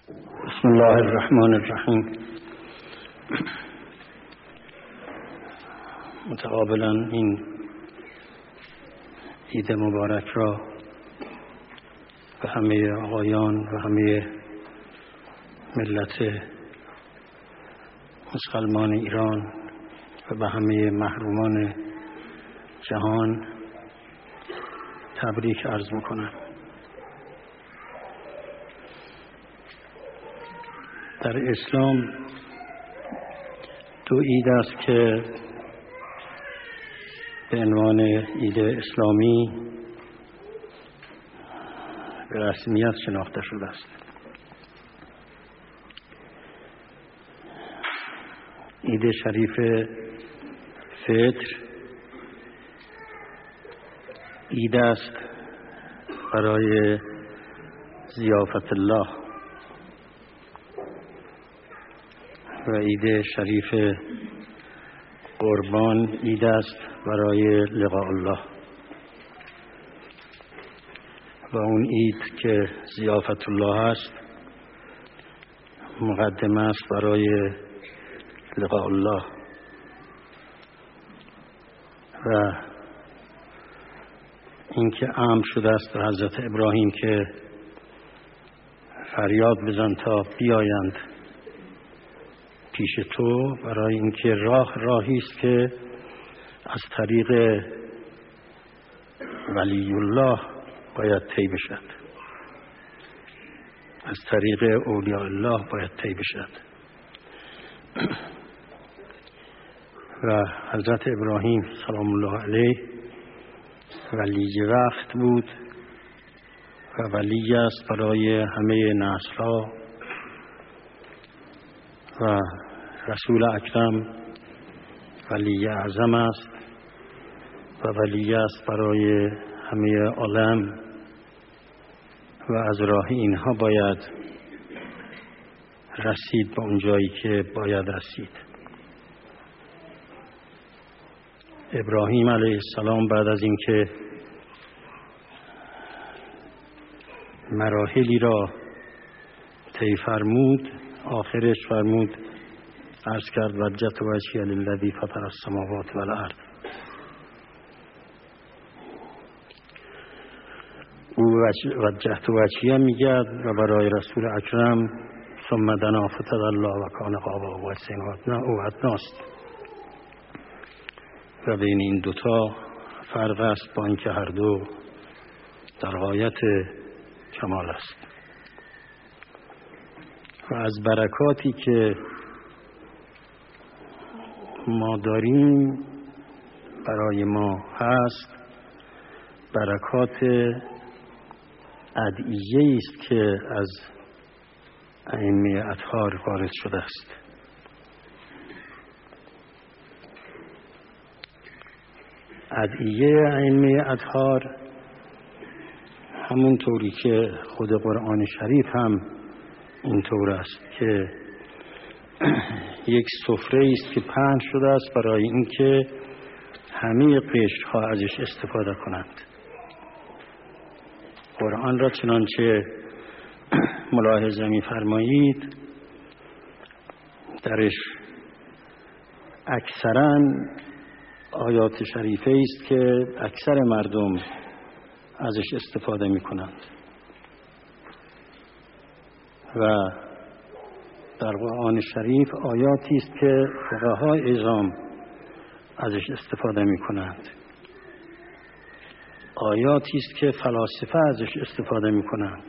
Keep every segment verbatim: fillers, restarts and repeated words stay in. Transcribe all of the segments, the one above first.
بسم الله الرحمن الرحیم. متقابلا این عید مبارک را به همه آقایان و همه ملت مسلمان ایران و به همه محرومان جهان تبریک عرض میکنم. در اسلام دو عید است که به عنوان عید اسلامی به رسمیت شناخته شده است. عید شریف فطر عید است برای ضیافت الله و عید شریف قربان عید است برای لقاء الله و اون عید که ضیافت الله است مقدمه است برای لقاء الله و اینکه امر شده است به حضرت ابراهیم که فریاد بزن تا بیایند پیش تو، برای اینکه راه راهی است که از طریق ولی الله باید طی بشد، از طریق اولیاء الله باید طی بشد. و حضرت ابراهیم سلام الله علیه ولی وقت بود و ولی است برای همه نسل‌ها و رسول اکرم ولی اعظم است و ولی است برای همه عالم و از راه اینها باید رسید به اون جایی که باید رسید. ابراهیم علیه السلام بعد از اینکه مراحلی را طی فرمود، آخرش فرمود عرض کرد وجهت وجهی للذی فطر السماوات والارض. او وجهت وجهی میگه و برای رسول اکرم ثم دنا فتد الله و کان قاب قوسین او ادناست و بین این دوتا فرق است با اینکه هر دو در غایت کمال است. و از برکاتی که ما داریم برای ما هست برکات ادعیه است که از ائمه اطهار وارد شده است. ادعیه ائمه اطهار همون طوری که خود قرآن شریف هم اینطور است که یک سفره است که پهن شده است برای اینکه همه قشرها ازش استفاده کنند. قرآن را چنانچه ملاحظه می‌فرمایید درش اکثراً آیات شریفه است که اکثر مردم ازش استفاده می‌کنند و در قرآن شریف آیاتی است که فقهای اعظام ازش استفاده می‌کنند، آیاتی است که فلاسفه ازش استفاده می‌کنند،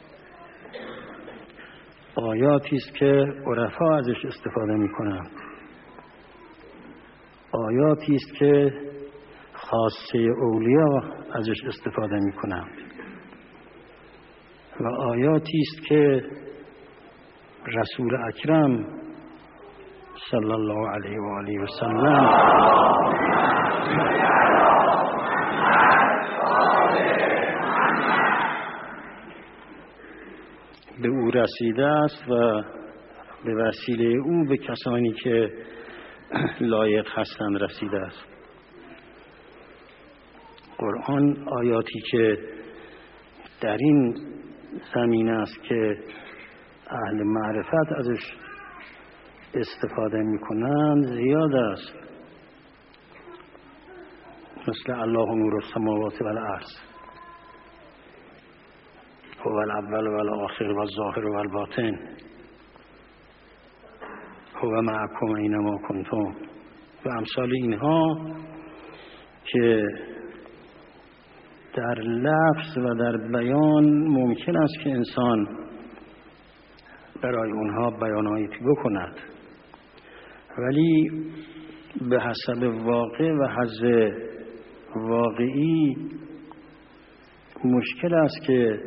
آیاتی است که عرفا ازش استفاده می‌کنند، آیاتی است که خاصه اولیاء ازش استفاده می‌کنند و آیاتی است که رسول اکرم صلی الله علیه و آله و سلم به او رسیده است و به وسیله او به کسانی که لایق هستند رسیده است. قرآن آیاتی که در این زمینه است که اهل معرفت ازش استفاده میکنند زیاد است، مثل الله نور السماوات و الارض، هو الاول و الاخر و الظاهر و الباطن، هو معکم اینما کنتم و امثال اینها که در لفظ و در بیان ممکن است که انسان برای اونها بیاناتی بکند، ولی به حسب واقع و حظ واقعی مشکل است که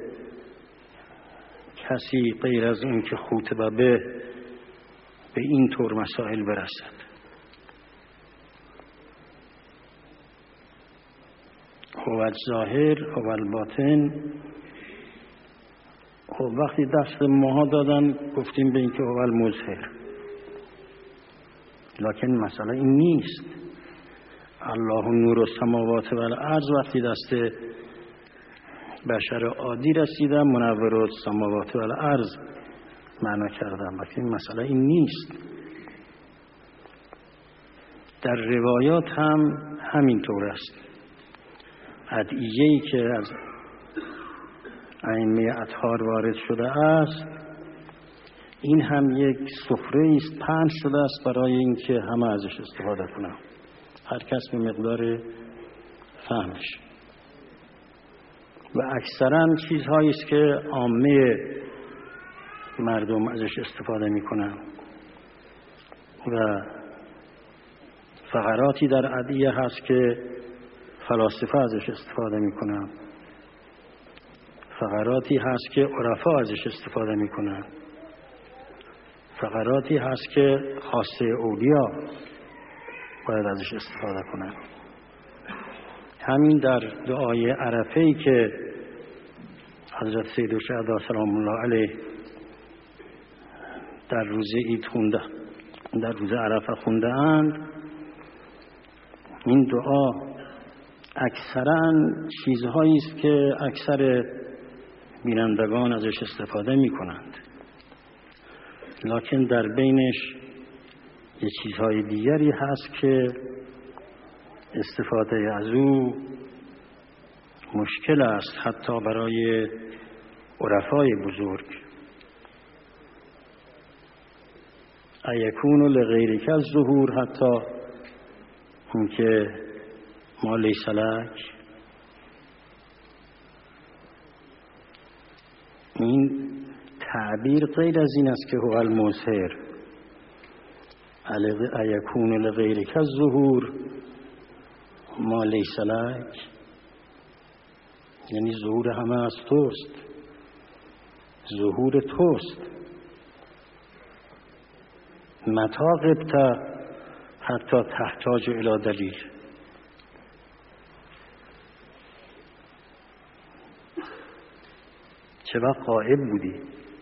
کسی غیر از این که خوطبه به به این طور مسائل برسد. هو الظاهر هو الباطن. خب وقتی دست ماها دادن گفتیم به این که هو المظهر، لکن مسئله این نیست. الله نور السماوات و الارض وقتی دست بشر عادی رسیدن منور السماوات و الارض معنا کردن، وقتی مسئله این نیست. در روایات هم همین طور است. ادعیه‌ای که از ائمه اطهار وارد شده است این هم یک سفره است پهن شده است برای اینکه همه ازش استفاده کنند، هر کس به مقدار فهمش، و اکثرا چیزهایی است که عامه مردم ازش استفاده میکنن و فقراتی در ادعیه هست که فلاسفه ازش استفاده میکنن، فقراتی هست که عرفا ازش استفاده میکنن، فقراتی هست که خاصه اولیا باید ازش استفاده کنن. همین در دعای عرفه‌ای که حضرت سید الشهدا سلام الله علیه در روز عید خونده، در روز عرفه خونده اند، این دعا اکثرا چیزهایی است که اکثر بینندگان ازش استفاده می کنند، لکن در بینش یه چیزهای دیگری هست که استفاده از او مشکل است، حتی برای عرفای بزرگ. ایکون لغیرک الظهور، حتی اون که ما لیس لک، این تعبیر غیر از این است که هو المظهر. ایکون لغیرک الظهور ما لیس لک، یعنی ظهور همه از توست، ظهور توست. متى غبت حتی تحتاج الی دلیل. چه وقت غائب بودی؟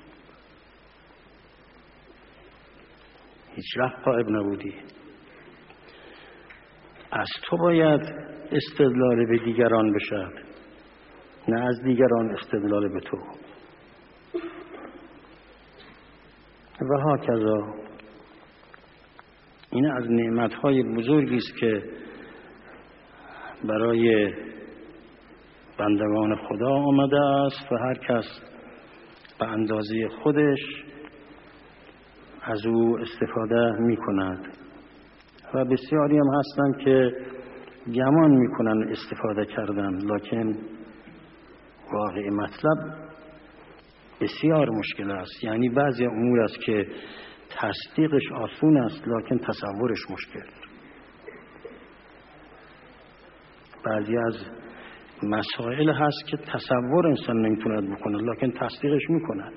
هیچ وقت غائب نبودی. از تو باید استدلال به دیگران بشد، نه از دیگران استدلال به تو. و هاکذا. این از نعمتهای بزرگی است که برای بندگان خدا آمده است و هر کس به اندازه خودش از او استفاده می کند و بسیاری هم هستند که گمان می کنند استفاده کردن، لکن واقع مطلب بسیار مشکل است. یعنی بعضی امور است که تصدیقش آسون است لکن تصورش مشکل. بعضی از مسائل هست که تصور انسان نمیتوند بکنه لکن تصدیقش میکند.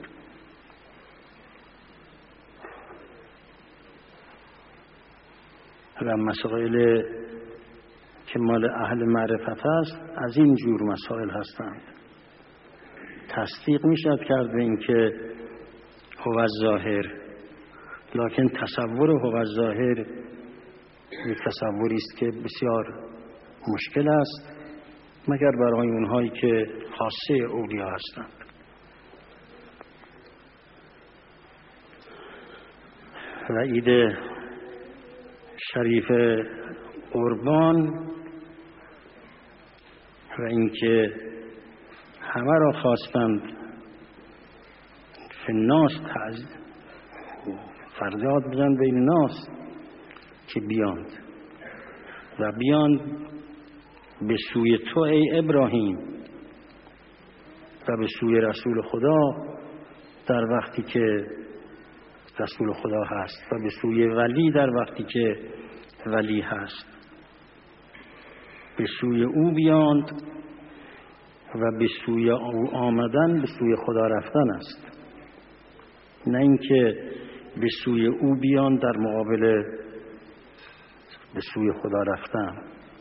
و مسائل که مال اهل معرفت است از این جور مسائل هستند. تصدیق میشد کرد به این که هو الظاهر، لکن تصور هو الظاهر یک تصوری است که بسیار مشکل است مگر برای اونهایی که خاصه اولیا هستند. و عید شریف قربان و اینکه همه را خواستند فناس فریاد بزن بین ناس که بیاند و بیاند به سوی تو ای ابراهیم و به سوی رسول خدا در وقتی که رسول خدا هست و به سوی ولی در وقتی که ولی هست. به سوی او بیاند و به سوی او آمدن به سوی خدا رفتن است، نه اینکه به سوی او بیان در مقابل به سوی خدا رفتن.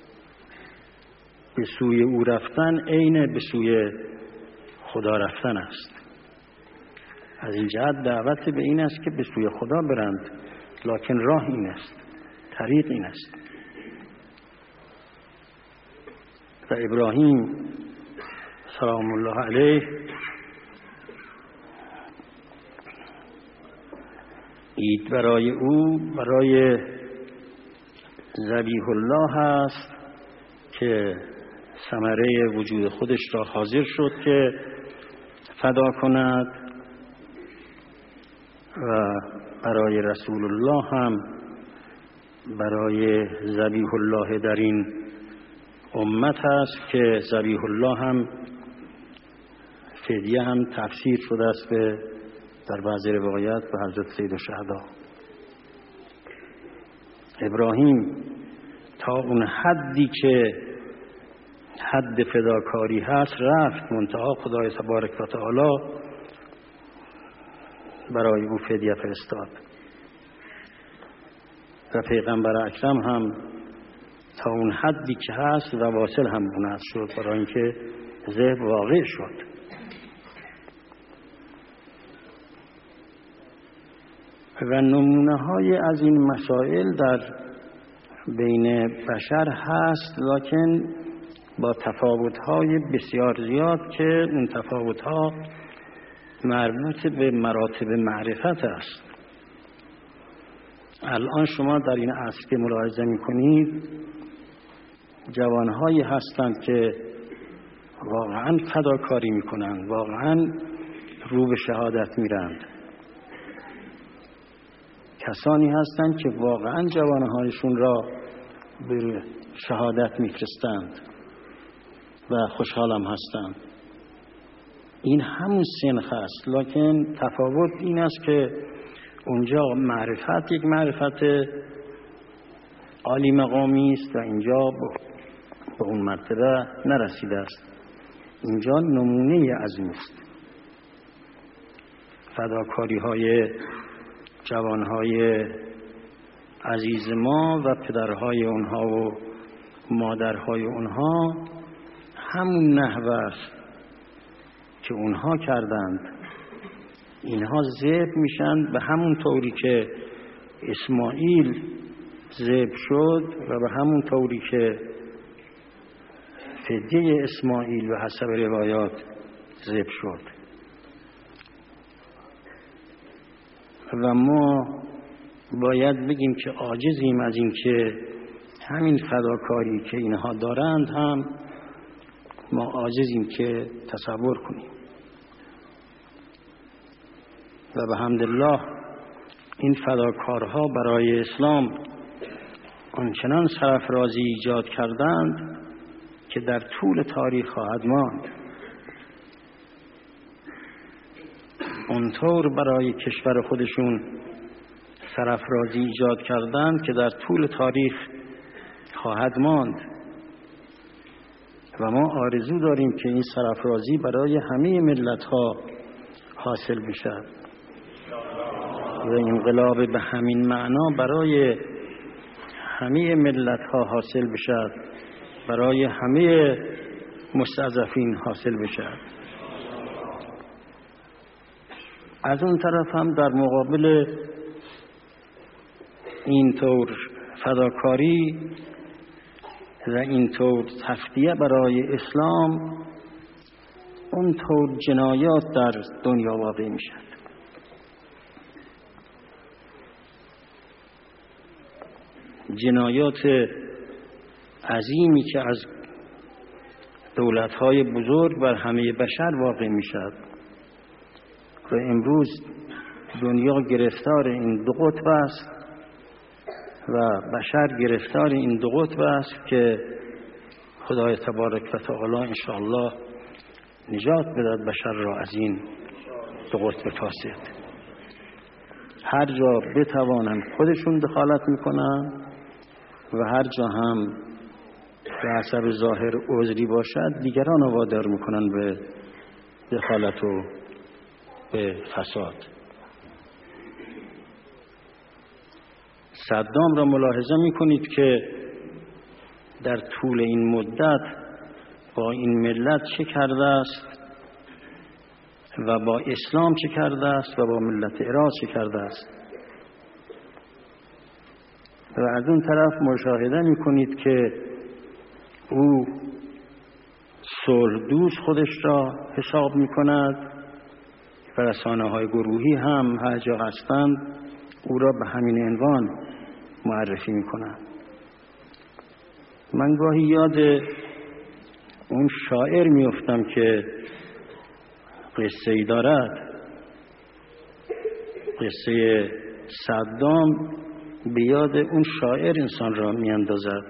به سوی او رفتن عین به سوی خدا رفتن است. از این جهت دعوت به این است که به سوی خدا برند، لکن راه این است، طریق این است. و ابراهیم سلام الله علیه عید برای او برای ذبیح الله است که ثمره وجود خودش را حاضر شد که فدا کند و برای رسول الله هم برای ذبیح الله در این امت هست که ذبیح الله هم فدیه هم تفسیر شده است به در بعضی روایات به حضرت سید الشهدا. ابراهیم تا اون حدی که حد فداکاری هست رفت، منتها خدای تبارک و تعالی برای او فدیه فرستاد و پیغمبر اکرم هم تا اون حدی که هست و واصل هم بنات شد برای اینکه ذبح واقع شد. و نمونه های از این مسائل در بین بشر هست، لکن با تفاوت های بسیار زیاد که اون تفاوت ها مربوط به مراتب معرفت است. الان شما در این عصر که ملاحظه می کنید جوانهایی هستند که واقعا فداکاری می کنند، واقعا رو به شهادت می رند. کسانی هستند که واقعا جوانهایشون را به شهادت می فرستند و خوشحالم هستند. این همون سنخ است، لکن تفاوت این است که اونجا معرفت یک معرفت عالی مقامی است و اینجا به اون مرتبه نرسیده است. اینجا نمونه از این است. فداکاری های جوانهای عزیز ما و پدرهای اونها و مادرهای اونها همون نحوه است که اونها کردند. اینها ذبح میشن به همون طوری که اسماعیل ذبح شد و به همون طوری که فدیه اسماعیل و حسب روایات ذبح شد. و ما باید بگیم که عاجزیم از این که همین فداکاری که اینها دارند هم ما عاجزیم که تصور کنیم. و به حمدالله این فداکارها برای اسلام آنچنان سرافرازی ایجاد کردند که در طول تاریخ خواهد ماند. اونطور برای کشور خودشون سرافرازی ایجاد کردند که در طول تاریخ خواهد ماند و ما آرزو داریم که این سرافرازی برای همه ملت‌ها حاصل بشود و انقلاب به همین معنا برای همه ملت‌ها حاصل بشود، برای همه مستضعفین حاصل بشود. از اون طرف هم در مقابل اینطور فداکاری و اینطور تفدیه برای اسلام اونطور جنایات در دنیا واقع می شد. جنایات عظیمی که از دولت‌های بزرگ بر همه بشر واقع می‌شد و امروز دنیا گرفتار این دو قطب است و بشر گرفتار این دو قطب است که خدای تبارک و تعالی انشاءالله نجات بدهد بشر را از این دو قطب فاسد. هر جا بتوانند خودشون دخالت میکنن و هر جا هم به حسب ظاهر عذری باشد دیگران را وادار میکنن به دخالت و به فساد. صدام را ملاحظه میکنید که در طول این مدت با این ملت چه کرده است و با اسلام چه کرده است و با ملت عراق چه کرده است. و از اون طرف مشاهده میکنید که او صلح دوست خودش را حساب میکند و رسانه های گروهی هم هر جا هستند او را به همین عنوان معرفی میکنند. من گاهی یاد اون شاعر میافتم که قصه ای دارد، قصه صدام به یاد اون شاعر انسان را میاندازد.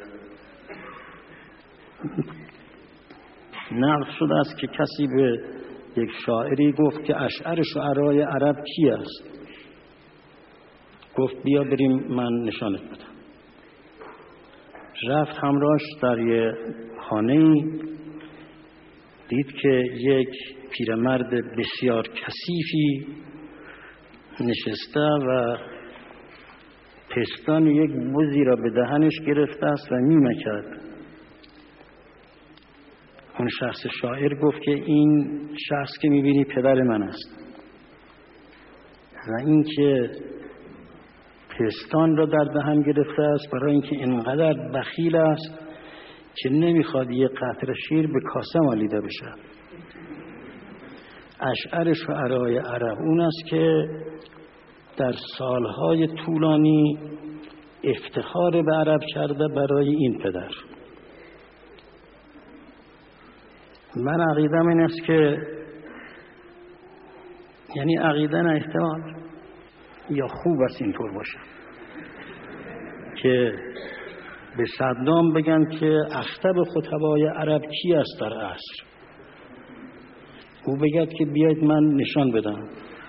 نقل شده است که کسی به یک شاعری گفت که اشعار شعرای عرب کی است؟ گفت بیا بریم من نشانت بدم. رفت همراهش در یه خانه‌ای، دید که یک پیرمرد بسیار کثیفی نشسته و پستان یک بزی را به دهنش گرفته است و میمکد. اون شخص شاعر گفت که این شخص که میبینی پدر من است و این که پستان را در دهن گرفته است برای اینکه اینقدر بخیل است که نمیخواد یک قطره شیر به کاسه مالیده بشه. اشعار شعرای عرب اون است که در سالهای طولانی افتخار به عرب کرده برای این پدر. من عقیدم این است که یعنی عقیده نه احتمال یا خوب است اینطور باشه که به صدام بگن که اخطب خطبای عرب کی است در عصر، او بگد که بیاید من نشان بدم،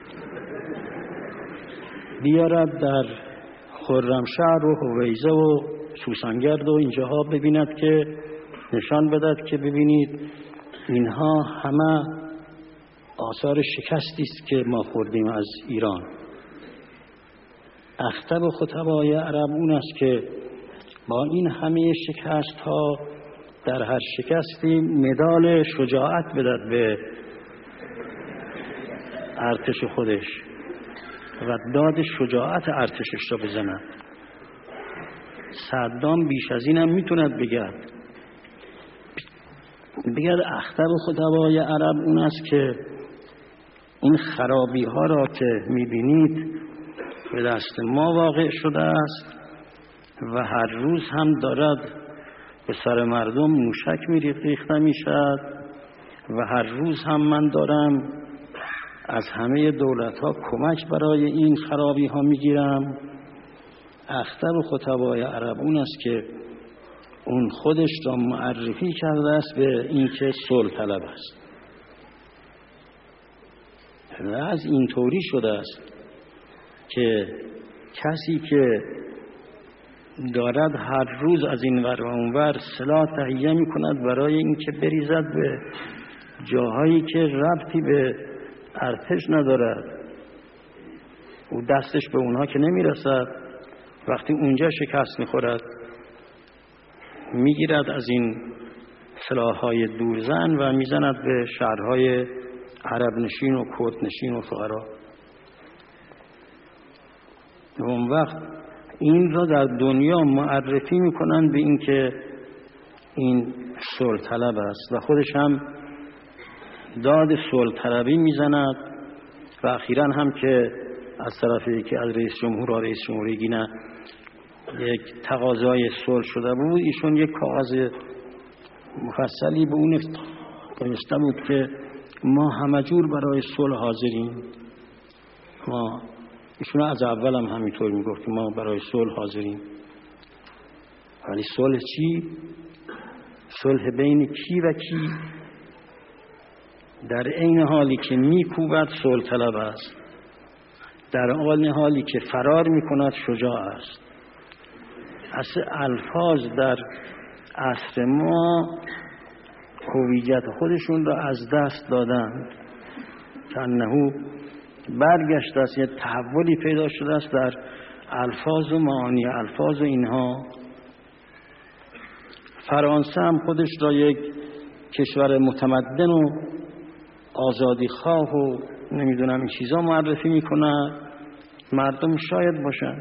بیارد در خرمشهر و حویزه و سوسنگرد و اینجاها ببیند که نشان بدهد که ببینید اینها همه آثار شکستی است که ما خوردیم از ایران. اخطب خطبای عرب اون است که با این همه شکست ها در هر شکستی مدال شجاعت بدهد به ارتش خودش و داد شجاعت ارتشش را بزند. صدام بیش از این هم میتوند بگد بگد اخطب خطبای عرب اون است که این خرابی ها را که میبینید به دست ما واقع شده است و هر روز هم دارد به سر مردم موشک ریخته میشد و هر روز هم من دارم از همه دولت ها کمک برای این خرابی ها میگیرم. اخطب خطبای عرب اون است که اون خودش را معرفی کرده است به این که صلح طلب است و از این طوری شده است که کسی که دارد هر روز از این ور و اون ور سلاح تهیه می کند برای اینکه بریزد به جاهایی که ربطی به ارتش ندارد، او دستش به اونها که نمی رسد، وقتی اونجا شکست می خورد می گیرد از این سلاح‌های دورزن و می زند به شهرهای عرب نشین و کرد نشین و فقرا. اون وقت این را در دنیا معرفی میکنن به این که این صلح طلب است و خودش هم داد صلح طلبی میزند و اخیراً هم که از طرف یکی از رئیس جمهور و رئیس جمهوری گینه یک تقاضای صلح شده بود، ایشون یک کاغذ مفصلی به اون نوشته بود که ما همه جور برای صلح حاضریم. ما ایشون از اول هم همینطور میگفت که ما برای صلح حاضریم، ولی صلح چی؟ صلح بین کی و کی؟ در این حالی که میکوبد صلح طلب است، در آن حالی که فرار میکند شجاع است. اصل الفاظ در عصر ما هویت خودشون را از دست دادن، انه برگشته است، یه تحولی پیدا شده است در الفاظ و معانی الفاظ و اینها. فرانسه هم خودش را یک کشور متمدن و آزادی خواه و نمیدونم این چیزا معرفی میکنه، مردم شاید باشن،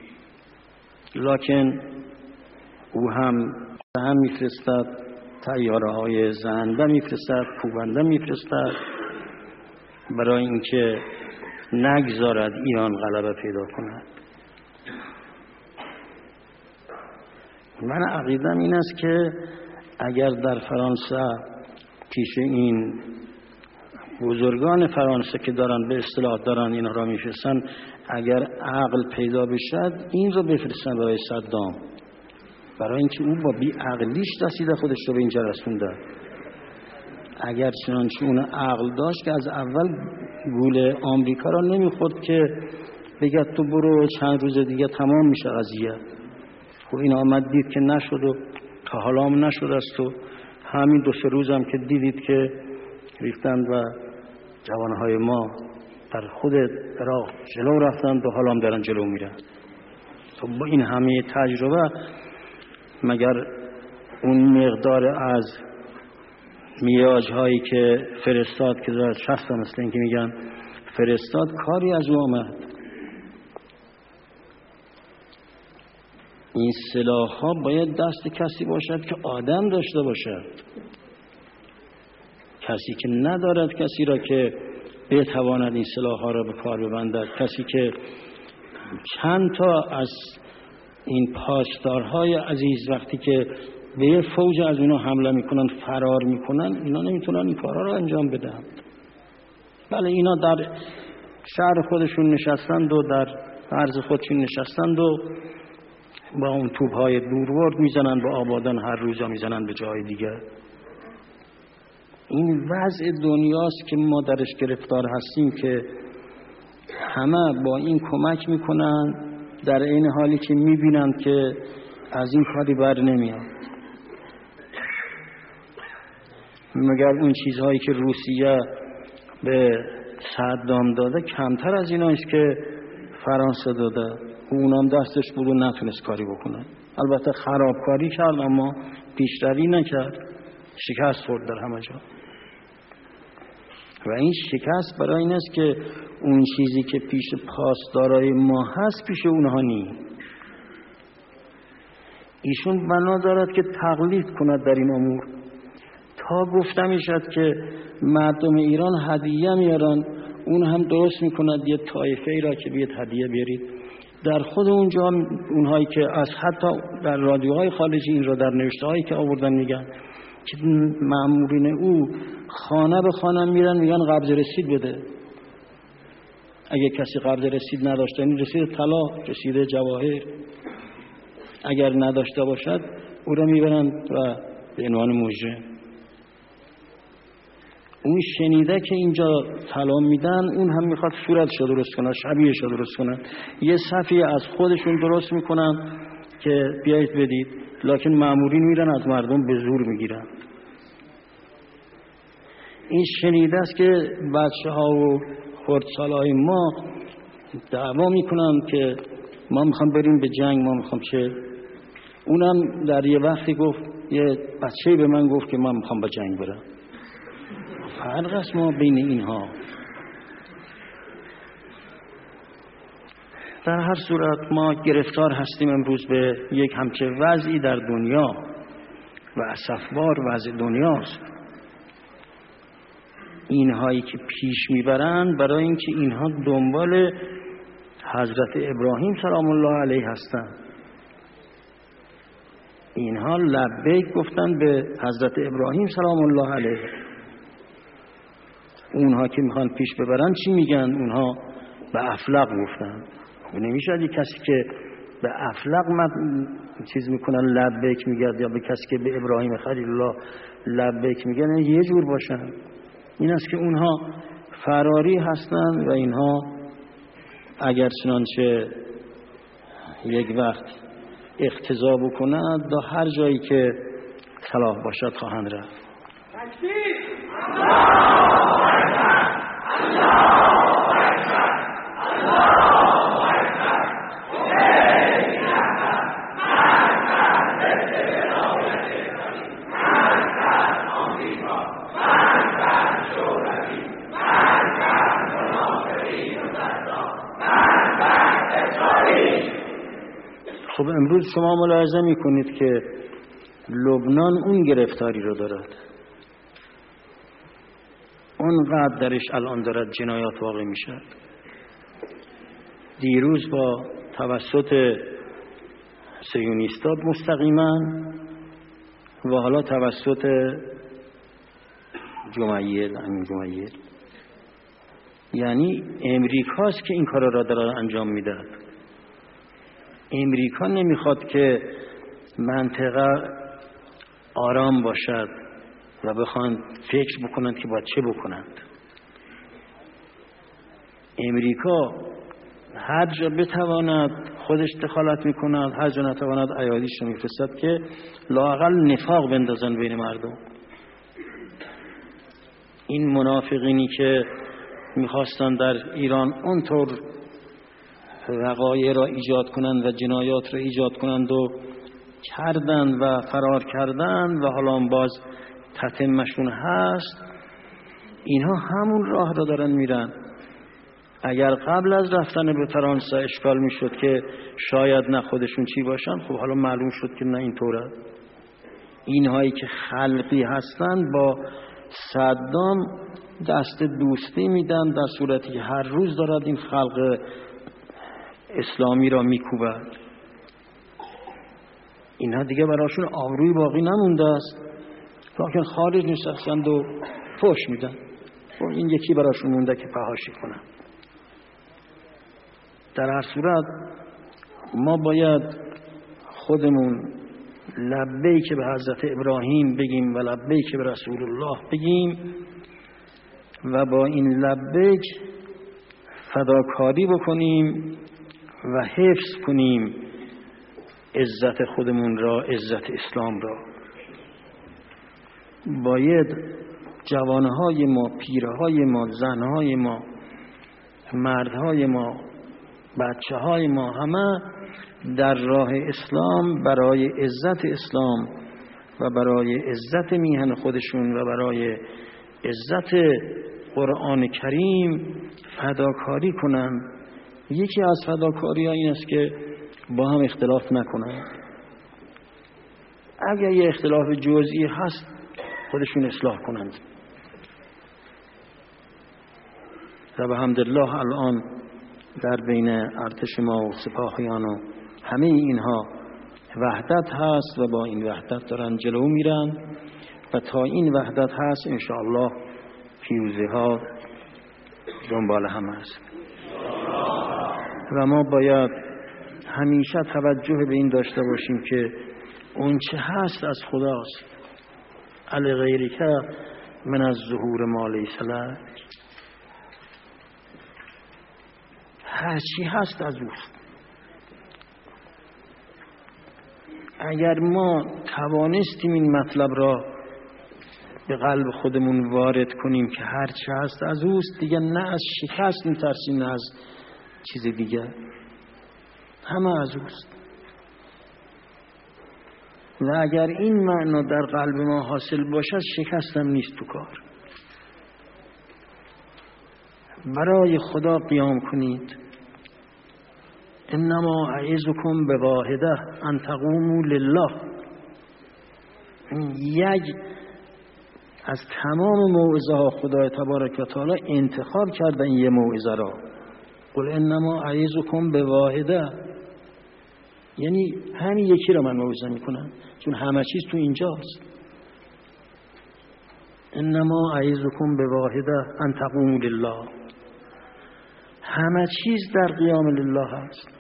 لکن او هم هم میفرستد، طیاره های زننده میفرستد، کوبنده میفرستد برای اینکه نگذارد ایران غلبه پیدا کند. من عقیدم این است که اگر در فرانسه پیش این بزرگان فرانسه که دارن به اصطلاح دارن اینا را میفرستن، اگر عقل پیدا بشد این رو بفرستن برای صدام، برای اینکه او با بی عقلیش رسیده خودش رو به اینجا رسونده. اگر چنانچه اون عقل داشت که از اول گول آمریکا را نمیخورد که بگه تو برو چند روز دیگه تمام میشه قضیه. خب این آمد دید که نشد و تا حالا هم نشد است و همین دو سه روز هم که دیدید که ریختند و جوانهای ما در خود عراق جلو رفتند و حالا هم دارن جلو میرن. خب با این همه تجربه مگر اون مقدار از میاج هایی که فرستاد که در شخص مثل این که میگن فرستاد کاری از او آمد؟ این سلاح ها باید دست کسی باشد که آدم داشته باشد، کسی که ندارد کسی را که بتواند این سلاح ها را به کار ببندد، کسی که چند تا از این پاسدارهای عزیز وقتی که به یه فوج از اینا حمله میکنن فرار میکنن، اینا نمیتونن این کارها را انجام بدن. بله اینا در شهر خودشون نشستند و در عرض خودشون نشستند و با اون توپهای دورورد میزنن به آبادان، هر روزا میزنن به جای دیگه. این وضع دنیاست که ما درش گرفتار هستیم که همه با این کمک میکنن در این حالی که میبینن که از این کاری بر نمیاد. مگر اون چیزهایی که روسیه به صدام داده کمتر از این است که فرانسه داده، اونم دستش بود و نتونست کاری بکنه. البته خرابکاری کرد اما پیشروی نکرد، شکست خورد در همه جا. و این شکست برای این است که اون چیزی که پیش پاسدارای ما هست پیش اونها نیست. ایشون بنا دارد که تقلید کند در این امور، تا گفته میشد که مردم ایران هدیه میارن، اون هم درست میکند یه طایفه ای را که بیاد هدیه بیارید. در خود اونجا اونهایی که از حتی در رادیوهای خارجی این را در نوشته هایی که آوردن میگن که مامورین او خانه به خانه میرن میگن قبض رسید بده. اگه کسی قبض رسید نداشته، یعنی رسید طلا، رسید جواهر، اگر نداشته باشد او را میبرن و به عنوان مجرم. اون شنیده که اینجا طلا میدن، اون هم میخواد صورتشو درست کنه، شبیهشو درست کنه، یه صفی از خودشون درست میکنن که بیایید بدید، لکن مامورین میرن از مردم به زور میگیرن. این شنیده است که بچه ها و خردسالای ما دعوا میکنن که ما میخوام بریم به جنگ، ما میخوام چه. اونم در یه وقتی گفت، یه بچه‌ای به من گفت که من میخوام به جنگ برم. فرق است ما بین اینها. در هر صورت ما گرفتار هستیم امروز به یک همچه وضعی در دنیا و اسفبار وضع دنیاست. اینهایی که پیش میبرن برای اینکه اینها دنبال حضرت ابراهیم سلام الله علیه هستند. اینها لبیک گفتن به حضرت ابراهیم سلام الله علیه. اونها که میخوان پیش ببرن چی میگن؟ اونها به افلاق گفتن. نمیشه یه کسی که به افلاق چیز میکنن لبیک میگه یا به کسی که به ابراهیم خلیل الله لبیک میگن یه جور باشن. این است که اونها فراری هستند و اینها اگر چنانچه یک وقت اقتضا بکنند تا هر جایی که صلاح باشد خواهند رفت. خب امروز شما ملاحظه میکنید که لبنان اون گرفتاری رو دارد، اونقدر درش الان دارد جنایات واقع میشد. دیروز با توسط صهیونیست‌ها مستقیما و حالا توسط جمعیت همین جمعیت، یعنی امریکاست که این کارا را داره انجام میده. امریکا نمیخواد که منطقه آرام باشد و بخوان فکر بکنند که باید چه بکنند. امریکا هر جا بتواند خودش دخالت میکند، هر جا نتواند ایادیش رو میفرستد که لااقل نفاق بندازن بین مردم. این منافقینی که میخواستن در ایران اونطور وقایع را ایجاد کنند و جنایات را ایجاد کنند و کردند و فرار کردند و حالا باز تتمشون هست، اینها همون راه را دارن میرن. اگر قبل از رفتن به فرانسه اشکال میشد که شاید نه خودشون چی باشن، خب حالا معلوم شد که نه اینطوره. اینهایی که خلقی هستند با صدام دست دوستی میدن در صورتی که هر روز دارد این خلق اسلامی را میکوبد. اینها دیگه براشون آبروی باقی نمونده است، لکن خارج نشستند و فحش میدن و این یکی براشون مونده که فحاشی کنن. در هر صورت ما باید خودمون لبیک به حضرت ابراهیم بگیم و لبیک به رسول الله بگیم و با این لبیک فداکاری بکنیم و حفظ کنیم عزت خودمون را، عزت اسلام را. باید جوانهای ما، پیرهای ما، زنهای ما، مردهای ما، بچه‌های ما همه در راه اسلام برای عزت اسلام و برای عزت میهن خودشون و برای عزت قرآن کریم فداکاری کنند. یکی از فداکاری ها این است که با هم اختلاف نکنند. اگر یه اختلاف جزئی هست خودشون اصلاح کنند. و به حمدالله الان در بین ارتش ما و سپاهیان و همه اینها وحدت هست و با این وحدت دارن جلو میرن و تا این وحدت هست انشاءالله پیروزی ها دنبال هم هست. و ما باید همیشه توجه به این داشته باشیم که اون چه هست از خداست. علی غیری که من از ظهور ما لیس لک، هر چی هست از اوست. اگر ما توانستیم این مطلب را به قلب خودمون وارد کنیم که هر چی هست از اوست، دیگه نه از شکست میترسیم نه از چیز دیگه، همه از اوست. و اگر این معنا در قلب ما حاصل باشد شکستم نیست تو کار. برای خدا قیام کنید. انما اعظکم بواحده ان تقوموا لله. یک از تمام موعظه ها خدای تبارک و تعالی انتخاب کرده این یه موعظه را. قل انما اعظکم بواحده، یعنی همین یکی را من موعظه میکنم، چون همه چیز تو اینجاست. انما اعظکم بواحده ان تقوموا لله. همه چیز در قیام لله هست.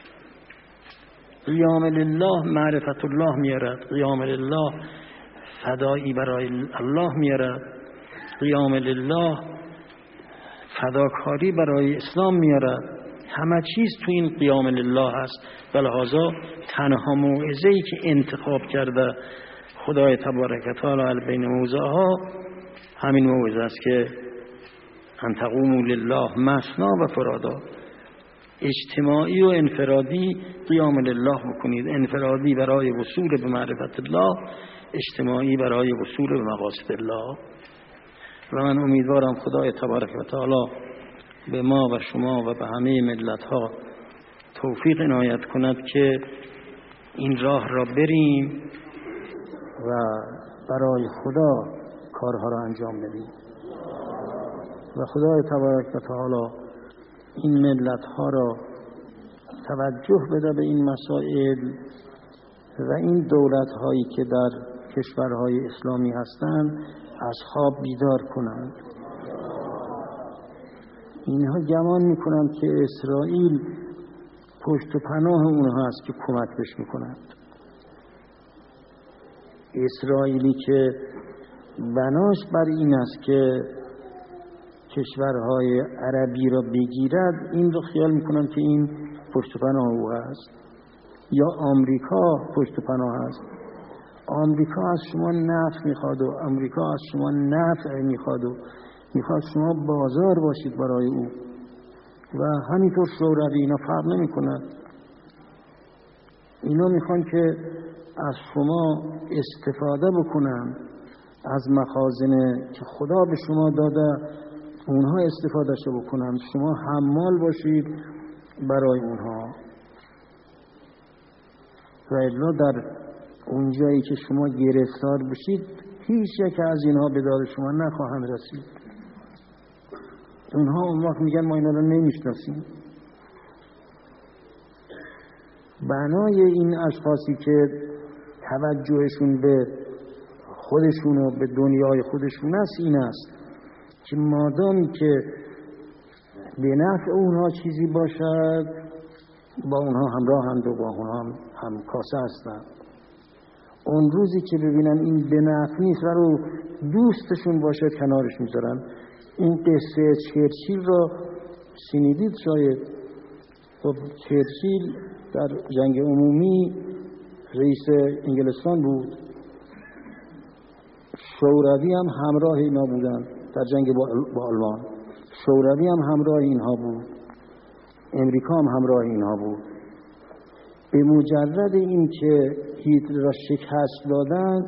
قیام لله معرفت الله میارد، قیام لله فدایی برای الله میارد، قیام لله فداکاری برای اسلام میارد. همه چیز تو این قیام لله هست. بلحاظا تنها موعظه‌ای که انتخاب کرده خدای تبارک و تعالی بین موضع ها همین موعظه است که ان تقوموا لله مثنا و فرادا. اجتماعی و انفرادی قیام لله بکنید، انفرادی برای وصول به معرفت الله، اجتماعی برای وصول به مقاصد الله. و من امیدوارم خدای تبارک و تعالی به ما و شما و به همه ملت ها توفیق عنایت کند که این راه را بریم و برای خدا کارها را انجام بدیم و خدای تبارک و تعالی این ملت ها را توجه بده به این مسائل و این دولت هایی که در کشورهای اسلامی هستند از خواب بیدار کنند. اینها گمان میکنند که اسرائیل پشت و پناه اونها است که کمکش میکنند. اسرائیلی که بناش بر این است که کشورهای عربی را بگیرد، این رو خیال میکنند که این پشت و پناه او است. یا آمریکا پشت و پناه است. آمریکا از شما نفت میخواد و آمریکا از شما نفع میخواد و میخواد شما بازار باشید برای او و همینطور شوروی. اینا فرق نمی کند. اینا میخوان که از شما استفاده بکنن از مخازن که خدا به شما داده، اونها استفاده شو بکنن، شما حمال باشید برای اونها. و الا در اونجایی که شما گرفتار بشید هیچ یک از اینها به داد شما نخواهند رسید. اونها اون وقت میگن ما اینا رو نمیشناسیم. بنای این اشخاصی که توجهشون به خودشون و به دنیای خودشون است این است که مادامی که به نفع اونها چیزی باشد با اونها همراه هم و با اونها هم, هم کاسه هستن. اون روزی که ببینن این به نفع نیست و رو دوستشون باشه کنارش میذارن. این قصه چرچیل را شنیدید شاید. خب چرچیل در جنگ عمومی رئیس انگلستان بود. شوروی هم همراه اینا بودن در جنگ با آلمان. شوروی هم همراه اینها بود. امریکا هم همراه اینها بود. به مجرد این که هیتلر را شکست دادن،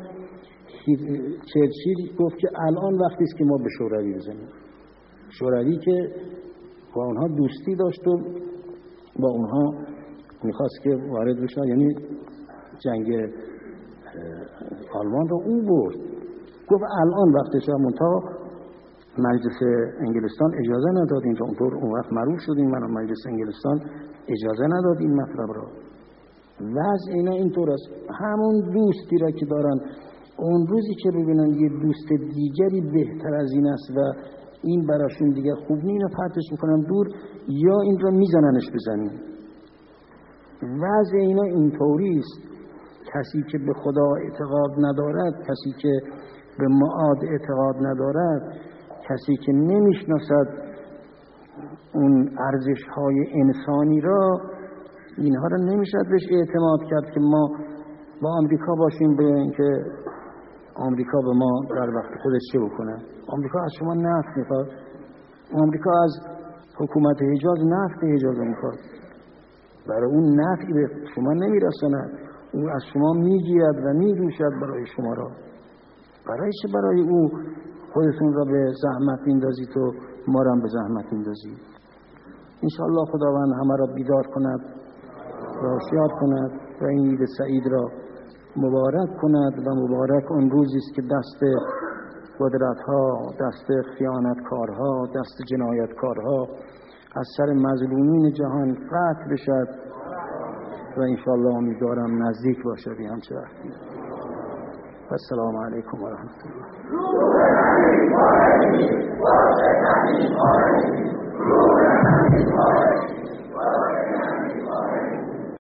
چرچیل گفت که الان وقتی است که ما به شوروی بزنیم. شوروی که با اونها دوستی داشت و با اونها میخواست که وارد بشه، یعنی جنگ آلمان را او برد. گفت الان وقتشه. منتها مجلس انگلستان اجازه نداد این را. اونطور اون وقت معروف شدیم من مجلس انگلستان اجازه نداد این مطلب را. وضع اینا اینطور است. همون دوستی را که دارن اون روزی که ببینن یه دوست دیگری بهتر از این است و این براشون دیگه خوب نیست، اینو پرتش میکنن دور یا این را میزننش بزنیم. وضع اینا اینطوری است. کسی که به خدا اعتقاد ندارد، کسی که به معاد اعتقاد ندارد، کسی که نمیشناسد اون ارزش‌های انسانی را، اینها را نمیشد بهش اعتماد کرد که ما با آمریکا باشیم به اینکه آمریکا به ما در وقت خودش چه بکنه. آمریکا از شما نفت میخواد. آمریکا از حکومت حجاز نفت حجاز میخواد. برای اون نفتی به شما نمیرساند. او از شما میگیرد و میدوشد برای شما را. برای چه برای او خودتون را به زحمت میندازید و ما را به زحمت میندازید. انشاءالله خداوند همه را بیدار کند و هوشیار کند و این عید سعید را مبارک کند و مبارک اون روزی است که دست قدرت‌ها، دست خیانتکارها، دست جنایتکارها از سر مظلومین جهان فتح بشد و انشاءالله امیدوارم نزدیک باشه به همچه وقتی. السلام علیکم و رحمت الله.